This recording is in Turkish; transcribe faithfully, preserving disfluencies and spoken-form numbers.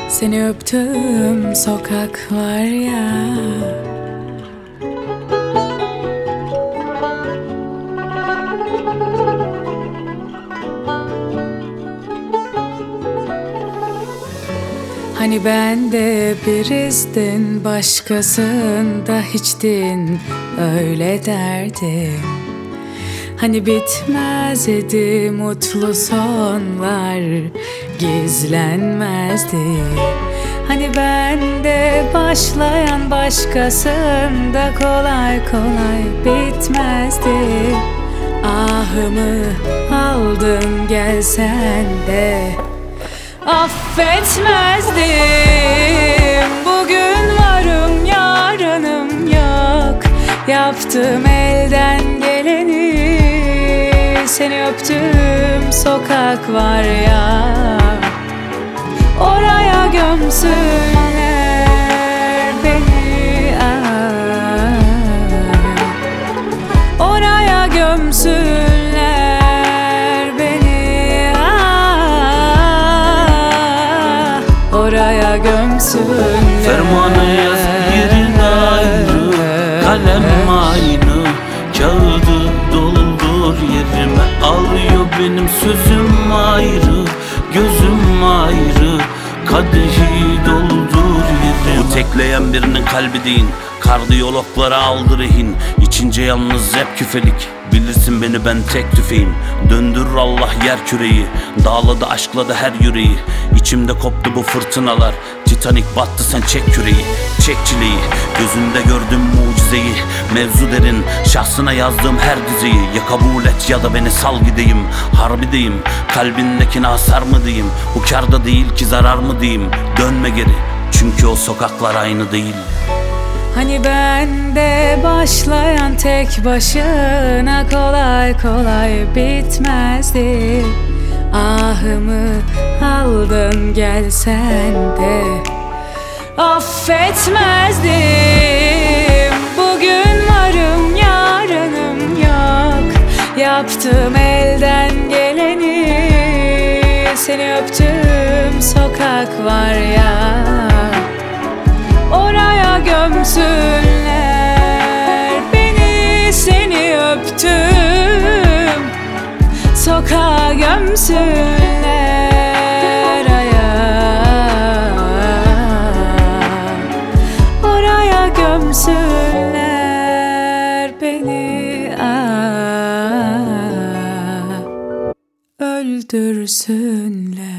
Seni öptüm sokaklar ya. Hani ben de bir izdin, başkasında hiçtin, öyle derdim. Hani bitmez idi mutlu sonlar, gizlenmezdi. Hani ben de başlayan başkasında kolay kolay bitmezdi. Ahımı aldın gelsen de affetmezdim. Bugün varım yarınım yok, yaptım elden geleni. Seni öptüm sokak var ya, oraya gömsünler beni, ah. Oraya gömsünler beni, ah. Oraya gömsünler. Fermanı yaz yerin ayrı, kalem aynı, kağıdı doldur yerime. Alıyor benim sözüm ayrı, gözüm ayrı, kadehi doldur yerime. Bu tekleyen birinin kalbi değil, kardiyologlara aldı rehin. İçince yalnız hep küfelik, bilirsin beni ben tek tüfeğim. Döndürür Allah yer küreyi, dağladı aşkladı her yüreği. İçimde koptu bu fırtınalar, Titanic battı sen çek küreği. Çek çileyi, gözünde gördüm mucizeyi. Mevzu derin, şahsına yazdığım her dizeyi. Ya kabul et ya da beni sal gideyim. Harbideyim, kalbindekine hasar mı diyeyim? Bu kârda değil ki zarar mı diyeyim? Dönme geri, çünkü o sokaklar aynı değil. Hani ben de başlayan tek başına kolay kolay bitmezdi. Ahımı aldın gelsen de affetmezdim. Bugün varım yarınım yok, yaptım elden geleni. Seni öptüm sokak var ya, oraya gömsünler beni. Seni öptüm sokağa gömsünler, aya. Oraya gömsünler beni, ah. Öldürsünler.